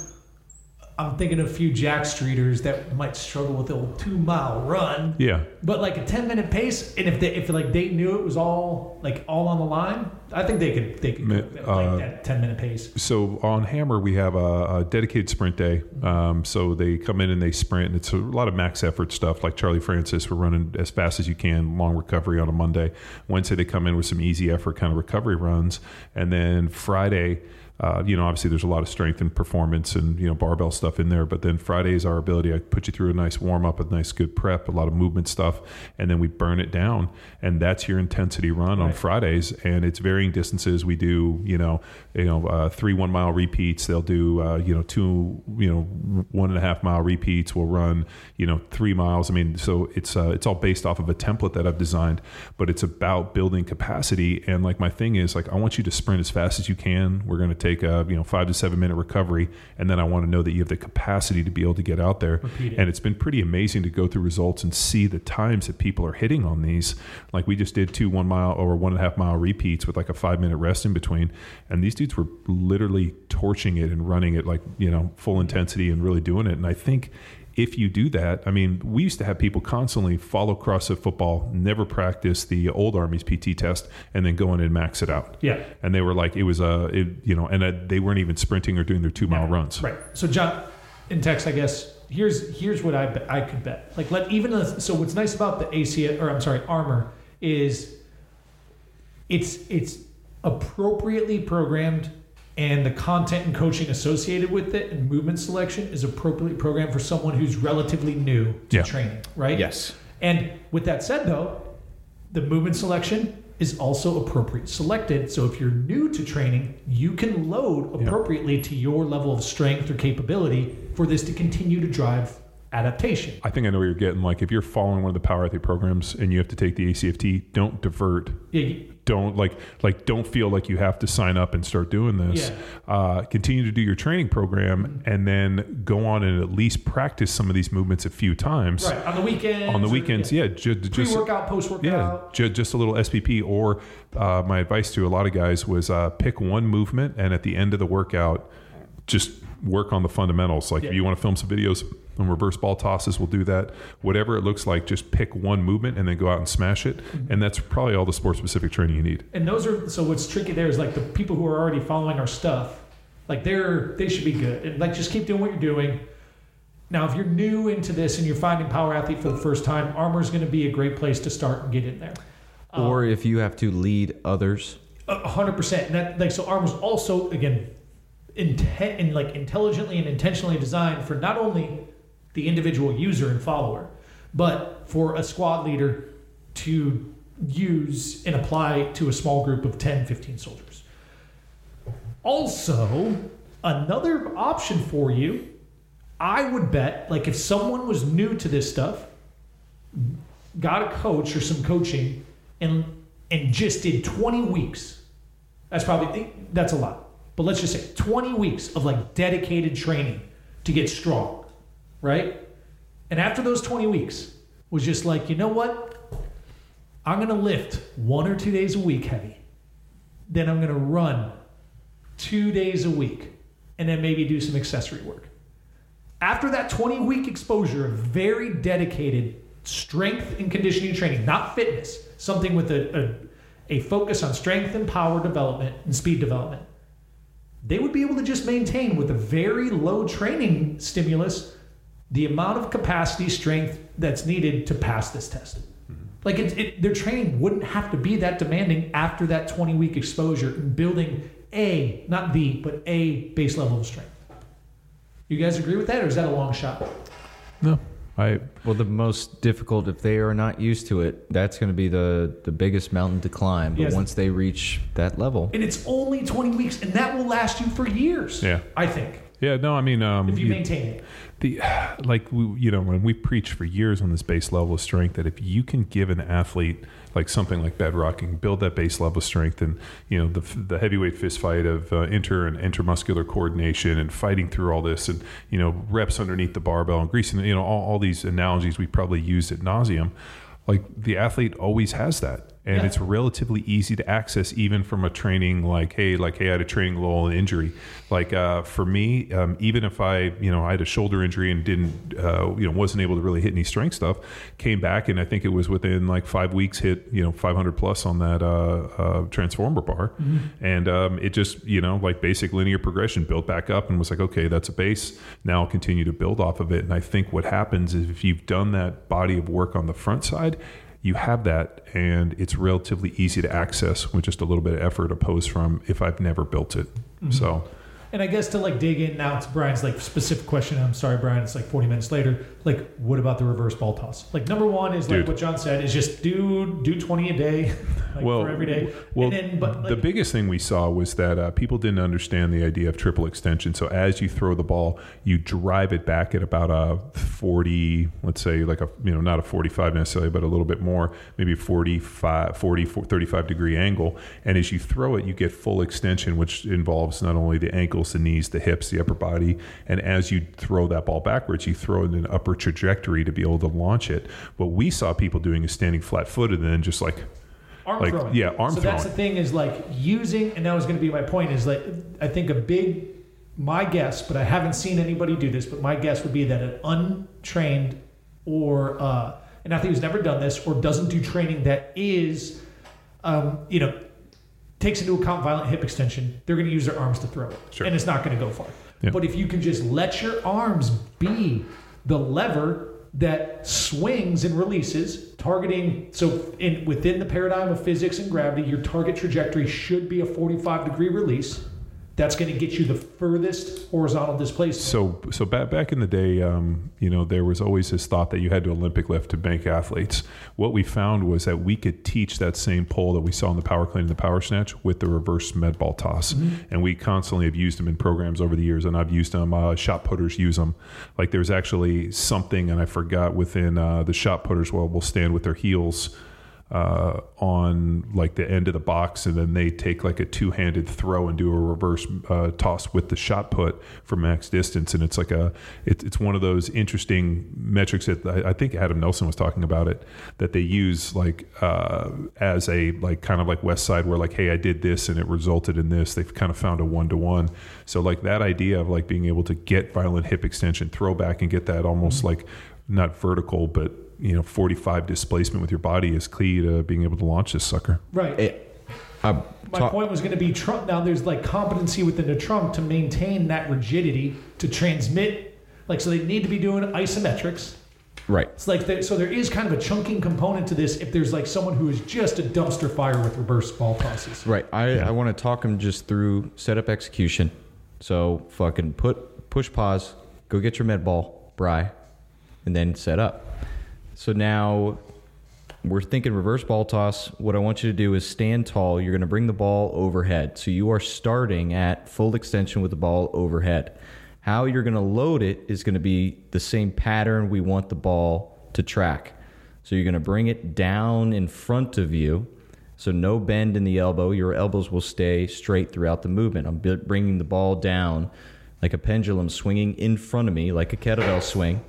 I'm thinking of a few Jack Streeters that might struggle with the old two mile run. Yeah. But like a ten minute pace, and if they if like they knew it was all like all on the line, I think they could they could go at like uh, that ten minute pace. So on Hammer we have a, a dedicated sprint day. Um, so they come in and they sprint, and it's a lot of max effort stuff. Like Charlie Francis, we're running as fast as you can, long recovery on a Monday. Wednesday they come in with some easy effort kind of recovery runs, and then Friday. Uh, you know, obviously there's a lot of strength and performance and, you know, barbell stuff in there. But then Friday is our ability. I put you through a nice warm up, a nice good prep, a lot of movement stuff, and then we burn it down. And that's your intensity run right. on Fridays. And it's varying distances. We do, you know, you know, uh, three one mile repeats. They'll do, uh, you know, two, you know, one and a half mile repeats. We'll run, you know, three miles. I mean, so it's uh, it's all based off of a template that I've designed, but it's about building capacity. And like my thing is like, I want you to sprint as fast as you can. We're going to take take a you know five to seven minute recovery, and then I want to know that you have the capacity to be able to get out there. It. And it's been pretty amazing to go through results and see the times that people are hitting on these. Like we just did two one mile or one and a half mile repeats with like a five minute rest in between, and these dudes were literally torching it and running it like you know full intensity and really doing it. And I think if you do that, I mean, we used to have people constantly follow CrossFit football, never practice the old Army's P T test, and then go in and max it out. Yeah. And they were like, it was a, it, you know, and uh, they weren't even sprinting or doing their two mile yeah. runs. Right. So John, in text, I guess here's here's what I be, I could bet. Like let even the, so what's nice about the A C or I'm sorry Armor is it's it's appropriately programmed. And the content and coaching associated with it and movement selection is appropriately programmed for someone who's relatively new to yeah. training, right? Yes. And with that said, though, the movement selection is also appropriately selected. So if you're new to training, you can load appropriately yeah. to your level of strength or capability for this to continue to drive adaptation. I think I know where you're getting. Like, if you're following one of the Power Athlete programs and you have to take the A C F T, don't divert. Yeah. You, Don't like like don't feel like you have to sign up and start doing this. Yeah. Uh, continue to do your training program Mm-hmm. and then go on and at least practice some of these movements a few times. right. On the weekends. On the or- weekends, yeah, ju- just Pre-workout, yeah, post-workout. ju- just a little S P P. Or uh, my advice to a lot of guys was uh, pick one movement and at the end of the workout, just work on the fundamentals. Like Yeah. if you want to film some videos on reverse ball tosses, we'll do that. Whatever it looks like, just pick one movement and then go out and smash it. Mm-hmm. And that's probably all the sport-specific training you need. And those are so what's tricky there is like the people who are already following our stuff, like they're they should be good. And like just keep doing what you're doing. Now, if you're new into this and you're finding Power Athlete for the first time, Armor is going to be a great place to start and get in there. Or if you have to lead others. A hundred percent. And that like so Armor's also again intent and like intelligently and intentionally designed for not only the individual user and follower, but for a squad leader to use and apply to a small group of ten, fifteen soldiers. Also, another option for you, I would bet, like if someone was new to this stuff, got a coach or some coaching, and and just did twenty weeks, that's probably, that's a lot. But let's just say twenty weeks of like dedicated training to get strong, right? And after those twenty weeks was just like, you know what? I'm going to lift one or two days a week heavy. Then I'm going to run two days a week and then maybe do some accessory work. After that twenty week exposure of very dedicated strength and conditioning training, not fitness, something with a, a, a focus on strength and power development and speed development, they would be able to just maintain with a very low training stimulus the amount of capacity strength that's needed to pass this test. Mm-hmm. Like it, it, their training wouldn't have to be that demanding after that twenty week exposure and building a, not the, but a base level of strength. You guys agree with that, or is that a long shot? No, I Well, the most difficult, if they are not used to it, that's going to be the, the biggest mountain to climb. But Yes. once they reach that level, And it's only twenty weeks, and that will last you for years. Yeah. I think, yeah no I mean um, if you you- maintain it. the like we, you know when we preach for years on this base level of strength that if you can give an athlete like something like bedrocking, build that base level of strength, and you know the the heavyweight fist fight of uh, inter and intermuscular coordination and fighting through all this, and you know reps underneath the barbell and greasing, you know all, all these analogies we probably use ad nauseum. Like the athlete always has that. And Yeah. it's relatively easy to access even from a training like, hey, like, hey, I had a training lull and injury. Like uh, for me, um, even if I, you know, I had a shoulder injury and didn't, uh, you know, wasn't able to really hit any strength stuff, came back and I think it was within like five weeks hit, you know, five hundred plus on that uh, uh, transformer bar. Mm-hmm. And um, it just, you know, like basic linear progression, built back up and was like, okay, that's a base. Now I'll continue to build off of it. And I think what happens is if you've done that body of work on the front side, you have that, and it's relatively easy to access with just a little bit of effort, opposed from if I've never built it. Mm-hmm. So, And I guess to like dig in now to Brian's like specific question. I'm sorry, Brian. It's like forty minutes later. Like, what about the reverse ball toss? Like, number one is like Dude. what John said is just do do twenty a day, like well, for every day. well, and then, but like, the biggest thing we saw was that uh, people didn't understand the idea of triple extension. So as you throw the ball, you drive it back at about a forty, let's say like a, you know, not a forty-five necessarily, but a little bit more, maybe forty-five, forty, thirty-five degree angle. And as you throw it, you get full extension, which involves not only the ankles, the knees, the hips, the upper body. And as you throw that ball backwards, you throw it in an upper trajectory to be able to launch it. What we saw people doing is standing flat footed and then just like, arm like, throwing. yeah, arm so that's the throwing. thing is like using, and that was going to be my point is like, I think a big, my guess, but I haven't seen anybody do this, but my guess would be that an untrained or uh, an athlete who's never done this or doesn't do training that is, um, you know, takes into account violent hip extension, they're going to use their arms to throw it. Sure. And it's not going to go far. Yeah. But if you can just let your arms be the lever that swings and releases, targeting, so in within the paradigm of physics and gravity, your target trajectory should be a forty-five degree release. that's going to get you the furthest horizontal displacement. So, so back back in the day, um, you know, there was always this thought that you had to Olympic lift to make athletes. What we found was that we could teach that same pull that we saw in the power clean and the power snatch with the reverse med ball toss, mm-hmm. and we constantly have used them in programs over the years. And I've used them. Uh, shot putters use them. Like there's actually something, and I forgot within uh, the shot putters. Well, will stand with their heels uh, on like the end of the box, and then they take like a two-handed throw and do a reverse uh, toss with the shot put for max distance. And it's like a, it, it's one of those interesting metrics that I, I think Adam Nelson was talking about it, that they use like uh, as a like kind of like West Side, where like, hey, I did this and it resulted in this. They've kind of found a one-to-one. So like that idea of like being able to get violent hip extension, throw back, and get that almost mm-hmm. like not vertical, but you know, forty-five displacement with your body is key to being able to launch this sucker. Right. It, uh, My talk- point was going to be trunk. Now there's like competency within the trunk to maintain that rigidity to transmit. Like, so they need to be doing isometrics. Right. It's like, there, so there is kind of a chunking component to this if there's like someone who is just a dumpster fire with reverse ball tosses. Right. I, Yeah. I want to talk them just through setup execution. So fucking put push pause, go get your med ball, Bry, and then set up. So now we're thinking reverse ball toss. What I want you to do is stand tall. You're going to bring the ball overhead. So you are starting at full extension with the ball overhead. How you're going to load it is going to be the same pattern we want the ball to track. So you're going to bring it down in front of you. So no bend in the elbow. Your elbows will stay straight throughout the movement. I'm bringing the ball down like a pendulum, swinging in front of me like a kettlebell swing.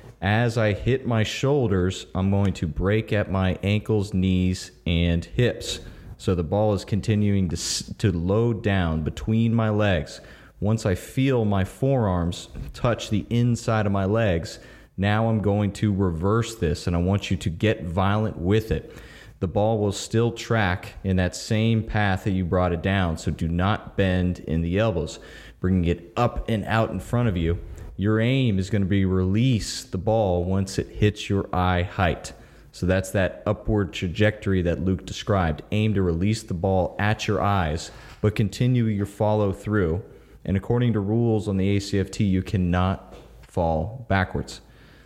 As I hit my shoulders, I'm going to break at my ankles, knees, and hips. So the ball is continuing to, to load down between my legs. Once I feel my forearms touch the inside of my legs, now I'm going to reverse this, and I want you to get violent with it. The ball will still track in that same path that you brought it down, so do not bend in the elbows. Bringing it up and out in front of you. Your aim is going to be release the ball once it hits your eye height. So that's that upward trajectory that Luke described. Aim to release the ball at your eyes, but continue your follow through. And according to rules on the A C F T, you cannot fall backwards.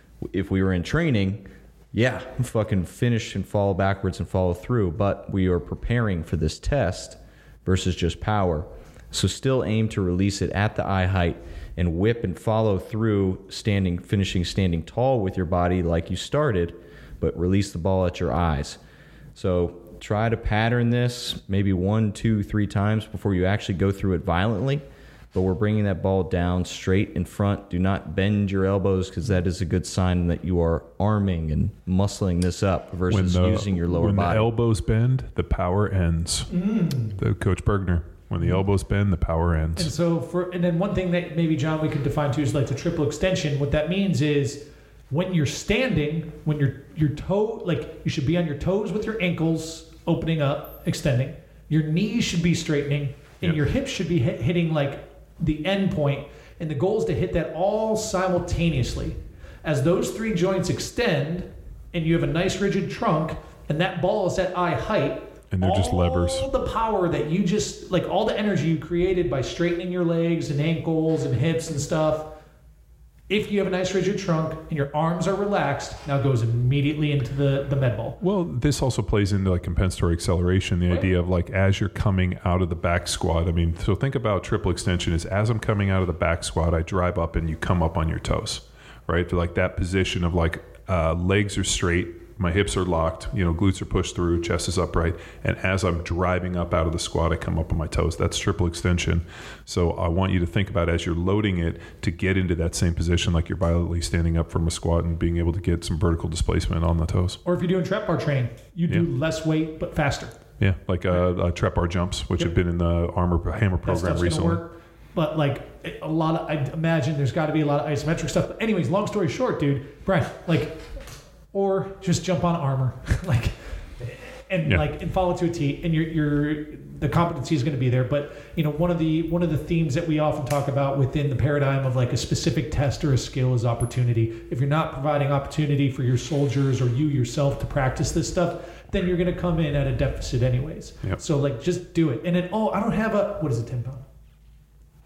If we were in training, yeah, fucking finish and fall backwards and follow through. But we are preparing for this test versus just power. So still aim to release it at the eye height and whip and follow through, standing, finishing standing tall with your body like you started, but release the ball at your eyes. So try to pattern this maybe one, two, three times before you actually go through it violently. But we're bringing that ball down straight in front. Do not bend your elbows, because that is a good sign that you are arming and muscling this up versus the, using your lower when body. When the elbows bend, the power ends. Mm. The Coach Bergner. When the elbows bend, the power ends. And so for and then one thing that maybe, John, we could define too is like the triple extension. What that means is when you're standing, when your your toe, like you should be on your toes with your ankles opening up, extending. Your knees should be straightening, and yep. your hips should be hit, hitting like the end point. And the goal is to hit that all simultaneously. As those three joints extend, and you have a nice rigid trunk, and that ball is at eye height. And they're just levers. All the power that you just, like all the energy you created by straightening your legs and ankles and hips and stuff, if you have a nice rigid trunk and your arms are relaxed, now goes immediately into the, the med ball. Well, this also plays into like compensatory acceleration, the right. idea of like as you're coming out of the back squat. I mean, so think about triple extension is as I'm coming out of the back squat, I drive up and you come up on your toes, right? So like that position of like uh, legs are straight, my hips are locked, you know, glutes are pushed through, chest is upright. And as I'm driving up out of the squat, I come up on my toes. That's triple extension. So I want you to think about as you're loading it to get into that same position, like you're violently standing up from a squat and being able to get some vertical displacement on the toes. Or if you're doing trap bar training, you do yeah. less weight, but faster. Yeah, like uh, uh, trap bar jumps, which yep. have been in the armor hammer program that recently. Work. But like a lot of, I imagine there's got to be a lot of isometric stuff. But anyways, long story short, dude, Brian, like, or just jump on armor, like, and yeah. like, and follow to a T, and your your the competency is going to be there. But you know, one of the one of the themes that we often talk about within the paradigm of like a specific test or a skill is opportunity. If you're not providing opportunity for your soldiers or you yourself to practice this stuff, then you're going to come in at a deficit anyways. Yep. So like, just do it. And then, oh, I don't have a what is it, ten pound?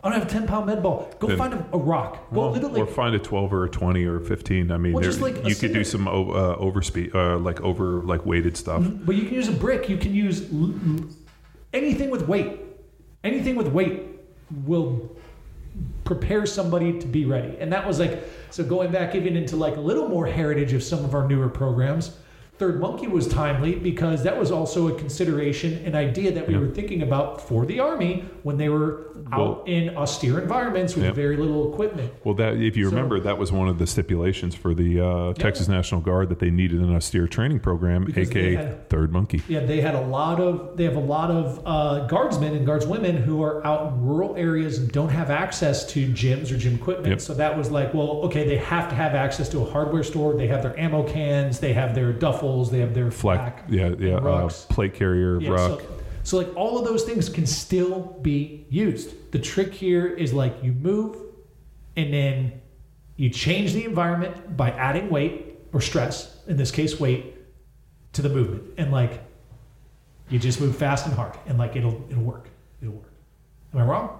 I don't have a ten pound med ball. Go Then- find a, a rock. Go Well, literally. or find a twelve or a twenty or a fifteen. I mean, Well, there, just like a you could do cigarette. some o- uh, overspeed, uh, like over like weighted stuff. But you can use a brick. You can use l- l- anything with weight. Anything with weight will prepare somebody to be ready. And that was like, so going back even into like a little more heritage of some of our newer programs, Third Monkey was timely because that was also a consideration, an idea that we Yeah. were thinking about for the Army when they were out Well- in austere environments with Yeah. very little equipment. Well, that if you So- remember, that was one of the stipulations for the uh, Texas National Guard that they needed an austere training program, Because they aka had- Third Monkey. Yeah, they had a lot of they have a lot of uh, guardsmen and guardswomen who are out in rural areas and don't have access to gyms or gym equipment. Yep. So that was like, well, okay, they have to have access to a hardware store. They have their ammo cans, they have their duffels, they have their Flak, flak, yeah, yeah, and uh, rucks. plate carrier, Yeah, ruck. So, so like all of those things can still be used. The trick here is like you move and then you change the environment by adding weight or stress, in this case weight, to the movement. And like you just move fast and hard and like it'll it'll work. It'll work. Am I wrong?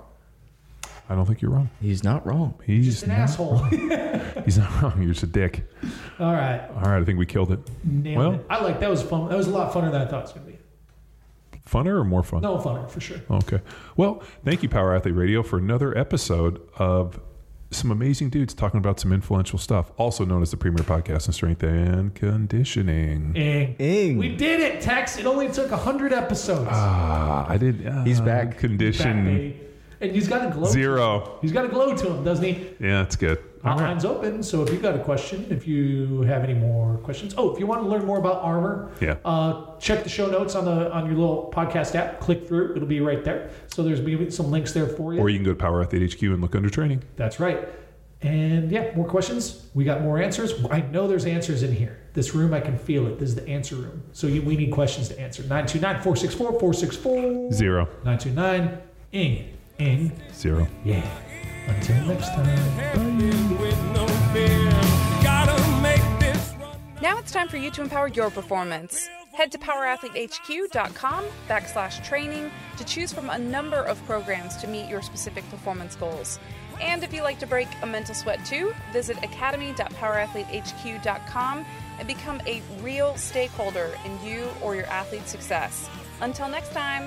I don't think you're wrong. He's not wrong. He's Just an not asshole. wrong. He's not wrong. You're just a dick. All right. All right, I think we killed it. Nailed Well- it. I like that was fun. That was a lot funner than I thought it was gonna be. Funner or more fun? No, funner for sure. Okay. Well, thank you, Power Athlete Radio, for another episode of some amazing dudes talking about some influential stuff, also known as the premier podcast in strength and conditioning. Ing. Ing. We did it, Tex. It only took a hundred episodes. Ah, I did. Uh, He's back. Back, Condition baby. And he's got a glow. zero. He's got a glow to him, doesn't he? Yeah, that's good. All right. Hotline's open, so if you've got a question, if you have any more questions, oh, if you want to learn more about armor, Yeah. uh, check the show notes on the on your little podcast app. Click through; it'll be right there. So there's be some links there for you. Or you can go to Power Athlete H Q and look under training. That's right. And yeah, more questions. We got more answers. I know there's answers in here. This room, I can feel it. This is the answer room. So you, we need questions to answer. nine two nine, four six four, four six four. Zero. nine two nine, ing, ing, Zero. yeah. Until next time. With no fear. Gotta make this run. Now it's time for you to empower your performance. Head to powerathletehq.com backslash training to choose from a number of programs to meet your specific performance goals. And if you like to break a mental sweat too, visit academy dot powerathletehq dot com and become a real stakeholder in you or your athlete's success. Until next time,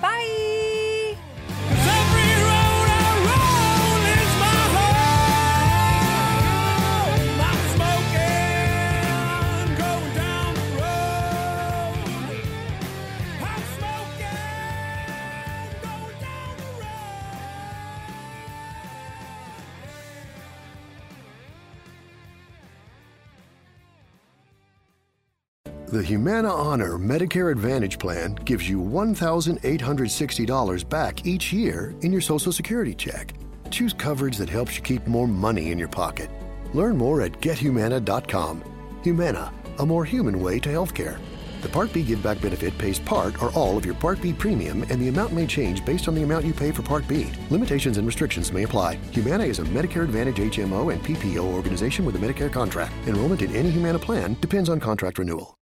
bye! 'Cause every road I roll is my home. I'm smoking, going down the road. I'm smoking, going down the road. The Humana Honor Medicare Advantage Plan gives you one thousand eight hundred sixty dollars back each year in your Social Security check. Choose coverage that helps you keep more money in your pocket. Learn more at get humana dot com. Humana, a more human way to healthcare. The Part B Give Back benefit pays part or all of your Part B premium, and the amount may change based on the amount you pay for Part B. Limitations and restrictions may apply. Humana is a Medicare Advantage H M O and P P O organization with a Medicare contract. Enrollment in any Humana plan depends on contract renewal.